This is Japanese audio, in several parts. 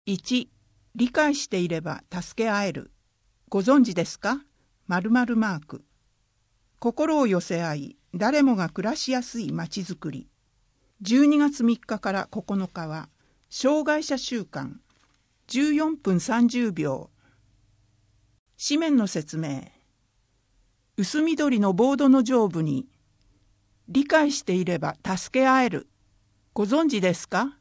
1、理解していれば助け合える。ご存知ですか？○○マーク。心を寄せ合い、誰もが暮らしやすいまちづくり。12月3日から9日は、障害者週間。14分30秒。紙面の説明。薄緑のボードの上部に、理解していれば助け合える。ご存知ですか？○○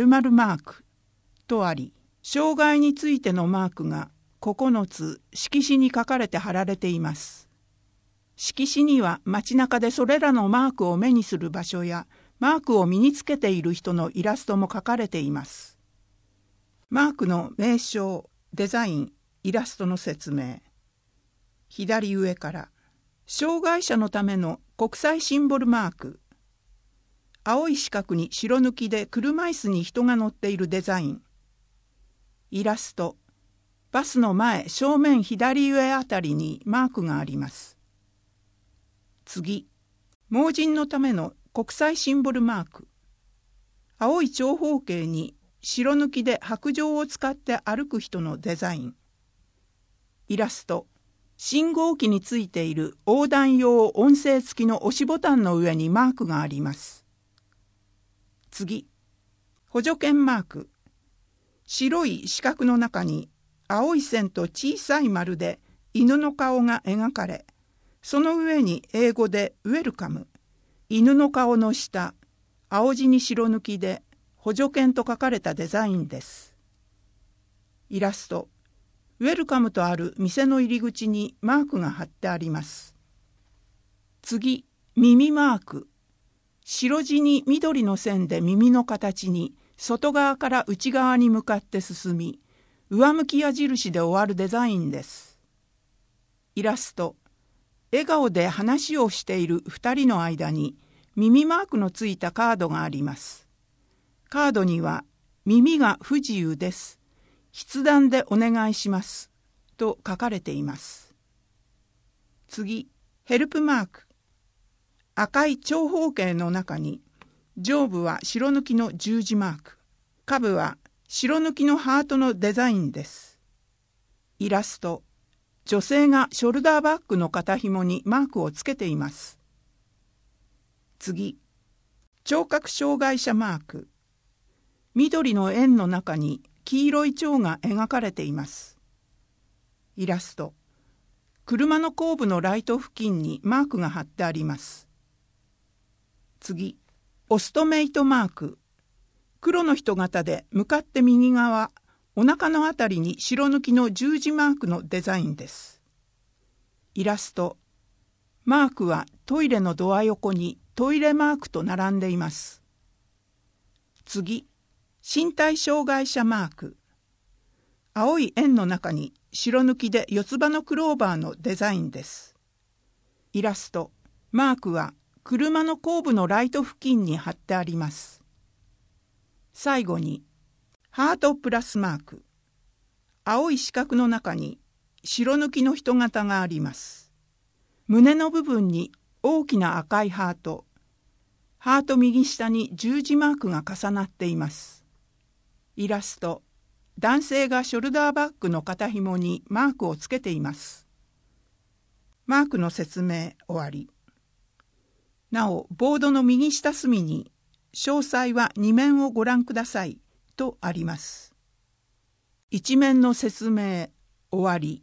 マーク。とあり、障害についてのマークが9つ色紙に書かれて貼られています。色紙には街中でそれらのマークを目にする場所やマークを身につけている人のイラストも書かれています。マークの名称、デザイン、イラストの説明。左上から、障害者のための国際シンボルマーク。青い四角に白抜きで車椅子に人が乗っているデザイン。イラスト。バスの前正面左上あたりにマークがあります。次。盲人のための国際シンボルマーク。青い長方形に白抜きで白杖を使って歩く人のデザイン。イラスト。信号機についている横断用音声付きの押しボタンの上にマークがあります。次。補助犬マーク。白い四角の中に青い線と小さい丸で犬の顔が描かれ、その上に英語でウェルカム、犬の顔の下、青地に白抜きで補助犬と書かれたデザインです。イラスト。ウェルカムとある店の入り口にマークが貼ってあります。次、耳マーク。白地に緑の線で耳の形に外側から内側に向かって進み、上向き矢印で終わるデザインです。イラスト。笑顔で話をしている2人の間に耳マークのついたカードがあります。カードには、耳が不自由です。筆談でお願いします。と書かれています。次、ヘルプマーク。赤い長方形の中に、上部は白抜きの十字マーク。下部は白抜きのハートのデザインです。イラスト。女性がショルダーバッグの肩紐にマークをつけています。次。聴覚障害者マーク。緑の円の中に黄色い蝶が描かれています。イラスト。車の後部のライト付近にマークが貼ってあります。次。オストメイトマーク。黒の人型で向かって右側、お腹のあたりに白抜きの十字マークのデザインです。イラスト。マークはトイレのドア横にトイレマークと並んでいます。次。身体障害者マーク。青い円の中に白抜きで四つ葉のクローバーのデザインです。イラスト。マークは車の後部のライト付近に貼ってあります。最後に、ハートプラスマーク。青い四角の中に白抜きの人型があります。胸の部分に大きな赤いハート。ハート右下に十字マークが重なっています。イラスト。男性がショルダーバッグの肩紐にマークをつけています。マークの説明終わり。なお、ボードの右下隅に、詳細は2面をご覧くださいとあります。1面の説明終わり。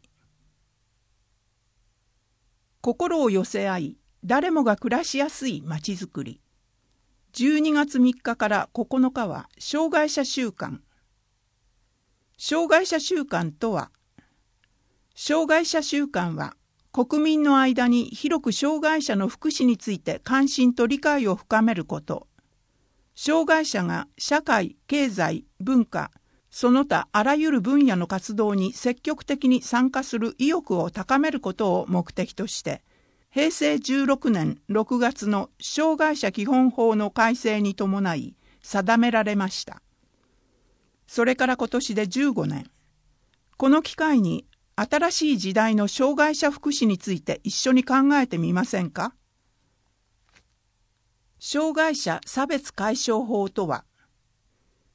心を寄せ合い、誰もが暮らしやすいまちづくり。12月3日から9日は障害者週間。障害者週間とは、障害者週間は国民の間に広く障害者の福祉について関心と理解を深めること、障害者が社会、経済、文化、その他あらゆる分野の活動に積極的に参加する意欲を高めることを目的として、平成16年6月の障害者基本法の改正に伴い定められました。それから今年で15年。この機会に新しい時代の障害者福祉について一緒に考えてみませんか？障害者差別解消法とは、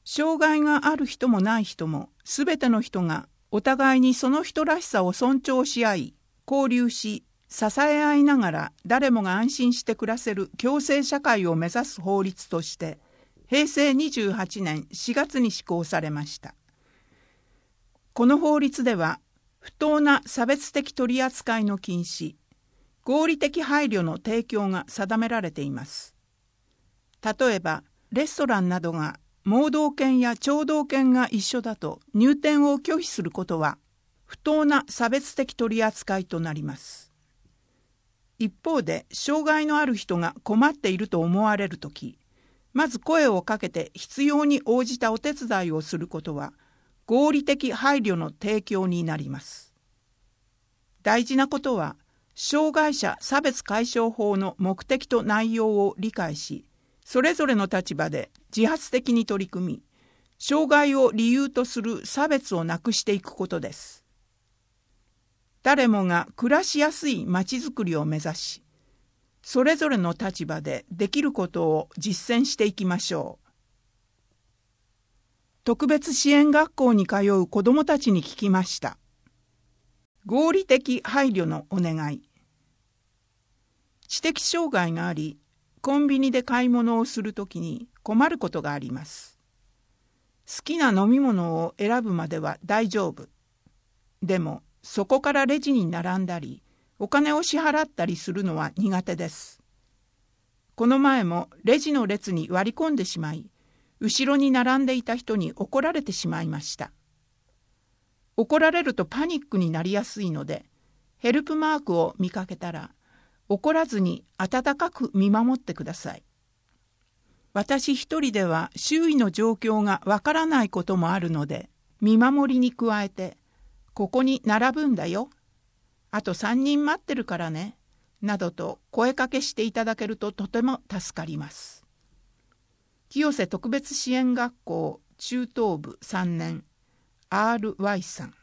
障害がある人もない人も、すべての人がお互いにその人らしさを尊重し合い、交流し、支え合いながら誰もが安心して暮らせる共生社会を目指す法律として、平成28年4月に施行されました。この法律では、不当な差別的取り扱いの禁止、合理的配慮の提供が定められています。例えば、レストランなどが盲導犬や聴導犬が一緒だと入店を拒否することは、不当な差別的取り扱いとなります。一方で、障害のある人が困っていると思われるとき、まず声をかけて必要に応じたお手伝いをすることは、合理的配慮の提供になります。大事なことは、障害者差別解消法の目的と内容を理解し、それぞれの立場で自発的に取り組み、障害を理由とする差別をなくしていくことです。誰もが暮らしやすいまちづくりを目指し、それぞれの立場でできることを実践していきましょう。特別支援学校に通う子どもたちに聞きました。合理的配慮のお願い。知的障害があり、コンビニで買い物をするときに困ることがあります。好きな飲み物を選ぶまでは大丈夫。でも、そこからレジに並んだり、お金を支払ったりするのは苦手です。この前もレジの列に割り込んでしまい、後ろに並んでいた人に怒られてしまいました。怒られるとパニックになりやすいので、ヘルプマークを見かけたら、怒らずに温かく見守ってください。私一人では周囲の状況がわからないこともあるので、見守りに加えて、ここに並ぶんだよ。あと3人待ってるからね。などと声かけしていただけるととても助かります。清瀬特別支援学校中等部3年 RY さん。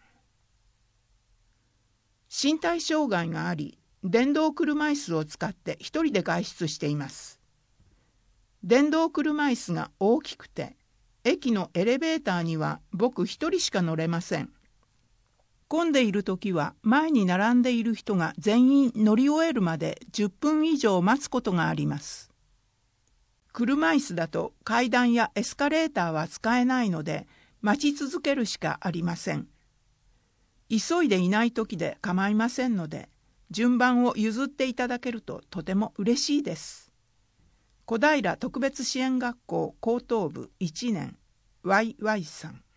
身体障害があり、電動車椅子を使って一人で外出しています。電動車椅子が大きくて、駅のエレベーターには僕一人しか乗れません。混んでいるときは前に並んでいる人が全員乗り終えるまで10分以上待つことがあります。車椅子だと階段やエスカレーターは使えないので待ち続けるしかありません。急いでいないときで構いませんので、順番を譲っていただけるととても嬉しいです。小平特別支援学校高等部1年 YY さん。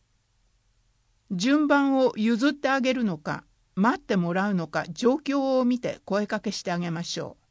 順番を譲ってあげるのか、待ってもらうのか、状況を見て声かけしてあげましょう。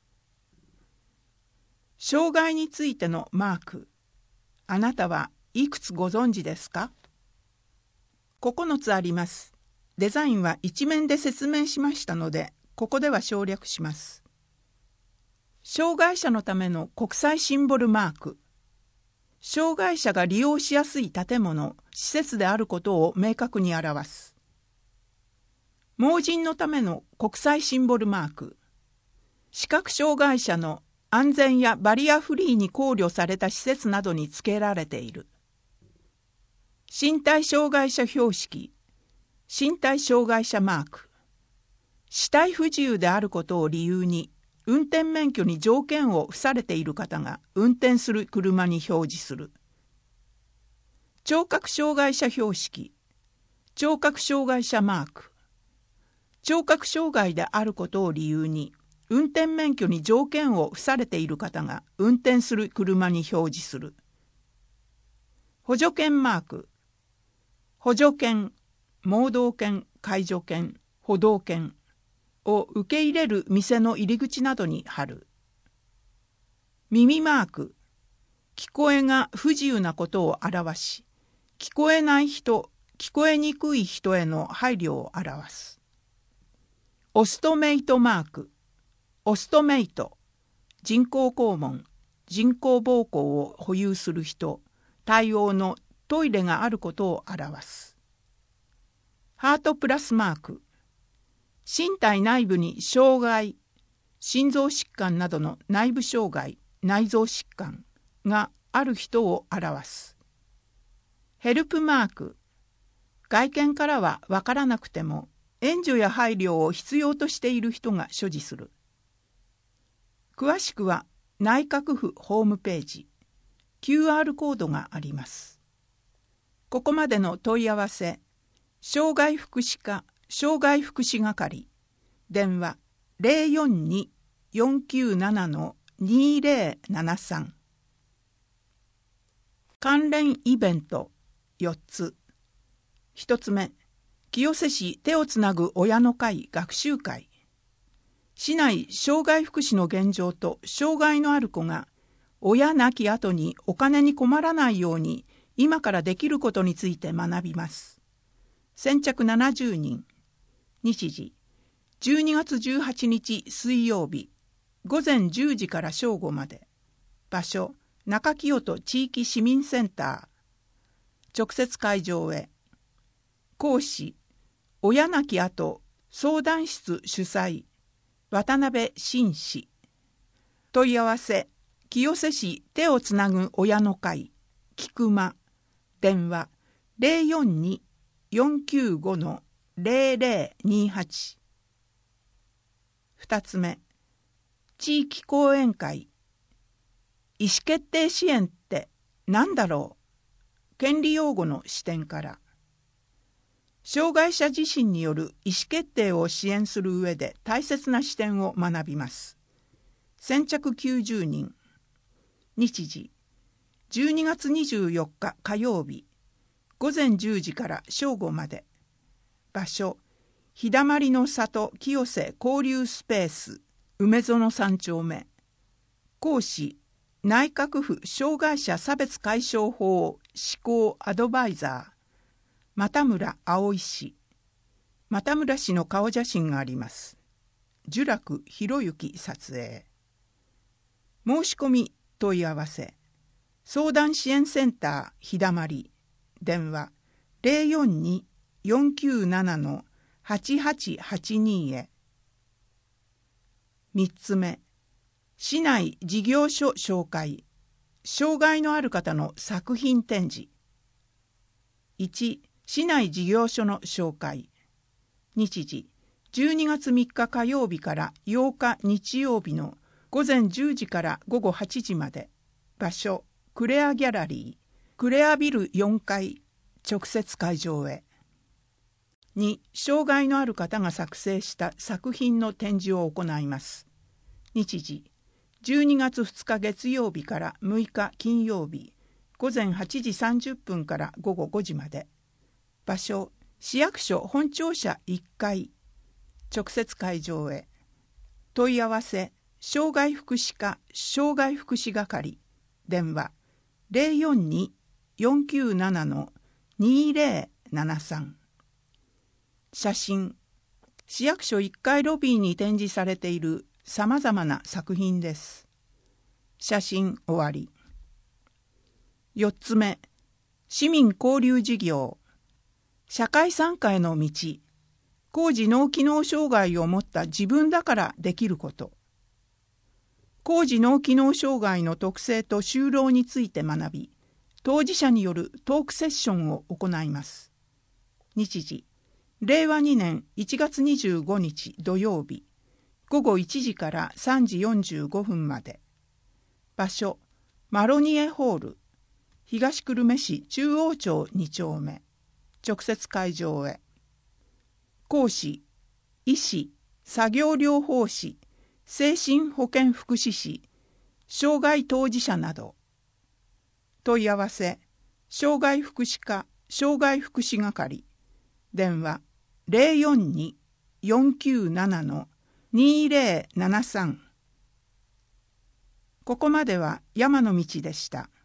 障害についてのマーク。あなたはいくつご存知ですか？9つあります。デザインは一面で説明しましたので、ここでは省略します。障害者のための国際シンボルマーク。障害者が利用しやすい建物、施設であることを明確に表す。盲人のための国際シンボルマーク。視覚障害者の安全やバリアフリーに考慮された施設などに付けられている。身体障害者標識、身体障害者マーク。視体不自由であることを理由に、運転免許に条件を付されている方が運転する車に表示する。聴覚障害者標識、聴覚障害者マーク。聴覚障害であることを理由に、運転免許に条件を付されている方が運転する車に表示する。補助犬マーク。補助犬、盲導犬、介助犬、歩道犬を受け入れる店の入り口などに貼る。耳マーク。聞こえが不自由なことを表し、聞こえない人、聞こえにくい人への配慮を表す。オストメイトマーク。オストメイト、人工肛門、人工膀胱を保有する人、対応のトイレがあることを表す。ハートプラスマーク、身体内部に障害、心臓疾患などの内部障害、内臓疾患がある人を表す。 ヘルプマーク。外見からはわからなくても、援助や配慮を必要としている人が所持する。詳しくは内閣府ホームページ、QR コードがあります。ここまでの問い合わせ、障害福祉課障害福祉係、電話042-497-2073。関連イベント4つ。1つ目、清瀬市手をつなぐ親の会学習会。市内障害福祉の現状と障害のある子が親亡き後にお金に困らないように今からできることについて学びます。先着70人。日時12月18日水曜日午前10時から正午まで。場所中清戸地域市民センター。直接会場へ。講師親亡き後相談室主催渡辺紳士。問い合わせ清瀬市手をつなぐ親の会菊間。電話042-495-0028。2つ目、地域講演会。意思決定支援って何だろう。権利用語の視点から。障害者自身による意思決定を支援する上で大切な視点を学びます。先着90人。日時12月24日火曜日午前10時から正午まで。場所日だまりの里清瀬交流スペース梅園3丁目。講師内閣府障害者差別解消法施行アドバイザー又村葵氏。又村氏の顔写真があります。聚楽博之撮影。申し込み問い合わせ相談支援センター日だまり。電話042-497-8882へ。3つ目、市内事業所紹介。障害のある方の作品展示。1、市内事業所の紹介。日時12月3日火曜日から8日日曜日の午前10時から午後8時まで。場所クレアギャラリークレアビル4階。直接会場へ。2、障害のある方が作成した作品の展示を行います。日時12月2日月曜日から6日金曜日午前8時30分から午後5時まで。場所市役所本庁舎1階。直接会場へ。問い合わせ障害福祉課障害福祉係。電話042-497-2073。写真市役所1階ロビーに展示されているさまざまな作品です。写真終わり。4つ目、市民交流事業。社会参加への道。高次脳機能障害を持った自分だからできること。高次脳機能障害の特性と就労について学び、当事者によるトークセッションを行います。日時令和2年1月25日土曜日午後1時から3時45分まで。場所マロニエホール東久留米市中央町2丁目。直接会場へ。講師医師作業療法士精神保健福祉士障害当事者など。問い合わせ障害福祉課障害福祉係。電話042-497-2073。ここまでは山の道でした。